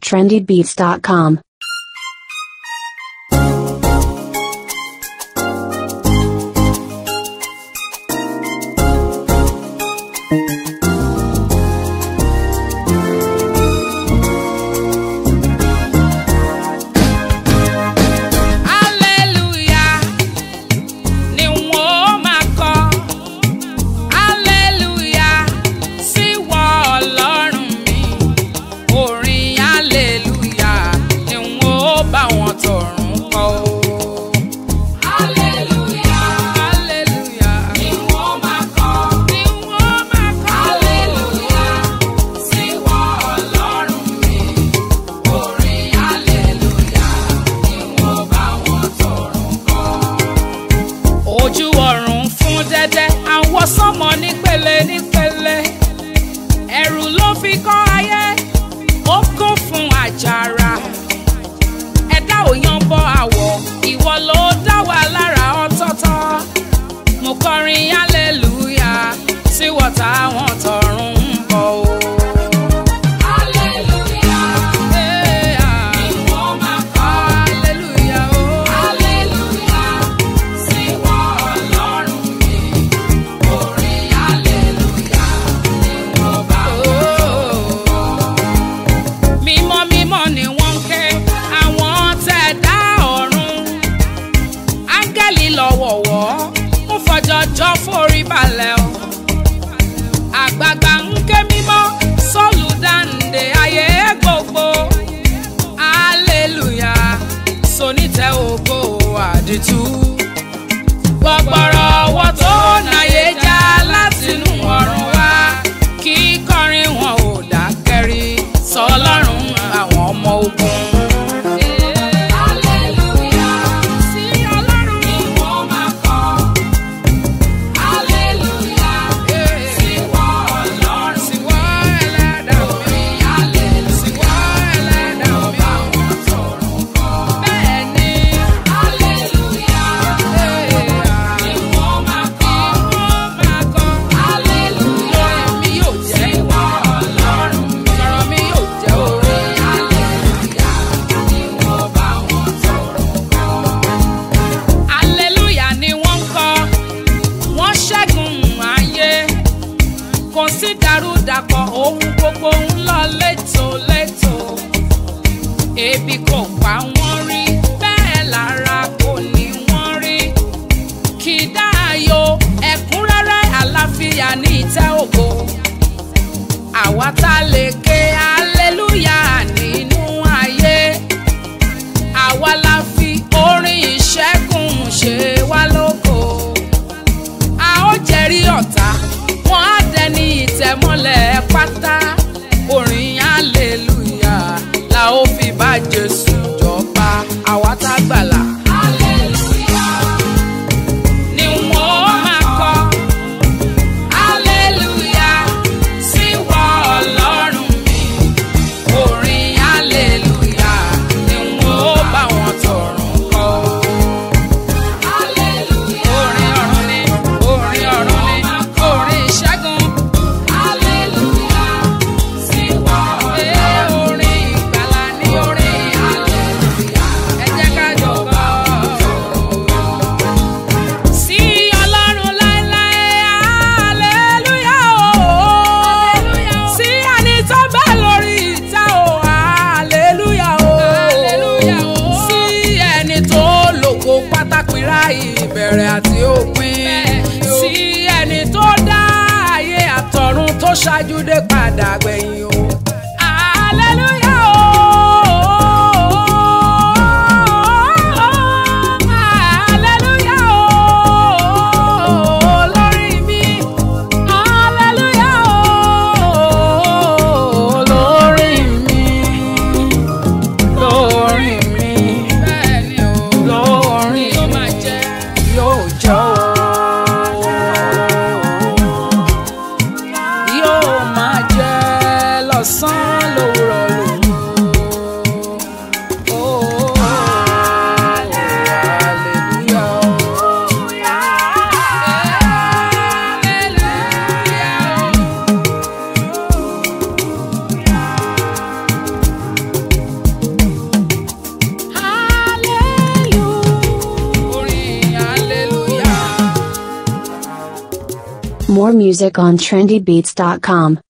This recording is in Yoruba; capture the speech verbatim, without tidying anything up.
trendy beats dot com. Sọmọ nípele nípele ẹ̀rù ló fi kọ́ ayé ó kún fún àjàrà ẹ̀dá ò yan bọ àwọ̀ ìwọ ló dá wa lára ọ̀tọ̀ọ̀tọ̀ mo kọrin hallelujah sí wọ́tá wọn tọ̀run ń bọ̀ o. Jọjọ forí balẹ̀ o àgbààgbà ń ké mímọ́ sọ́ọ̀lù dáǹdè ayé gbogbo hallelujah sonítẹ̀ ògo àdìtú gbọ̀gbọ̀rọ̀ ọwọ́ tó náyé já látinú ọ̀run wá kí kọrin wọn ò dákẹ́rí sọlọ́run àwọn ọmọ ogun. Dàpọ̀ ohun gbogbo ń lọ létòlétò ebi kò pa wọ́n rí bẹ́ẹ̀ lára kò ní wọ́n rí kì í dáàyò ẹ̀kúnrẹ́rẹ́ àlàáfíà ní ìtẹ́ ògo àwa tá lè ké hallelujah nínú ayé àwa la fi orin ìṣẹ́gun ṣe wá lógo a ó jẹ́rìí ọ̀tá wọ́n á dẹni ìtẹ̀mọ́lẹ̀ pátá orin hallelujah la ó fi bá Jésù jọba àwa tá gbàlà. Hallelujah ni wọ́n máa kọ hallelujah sí wọ Ọlọ́run mi orin hallelujah ni wọ́n bá wọn tọ̀run kọ. Hallelujah orin ọ̀run ni orin ọ̀run ni orin ìṣẹ́gun. Ìbẹ̀rẹ̀ àti òpin sí ẹni tó dá ayé àtọ̀run tó ṣáájú dé padà gbẹ̀yìn o. Hallelujah o. Hallelujah o. Lórí mi. Hallelujah o. Lórí mi. Lórí mi. Bẹ́ẹ̀ni o. Lórí mi. Yóò jọ yóò máa jẹ́. More music on trendy beats dot com.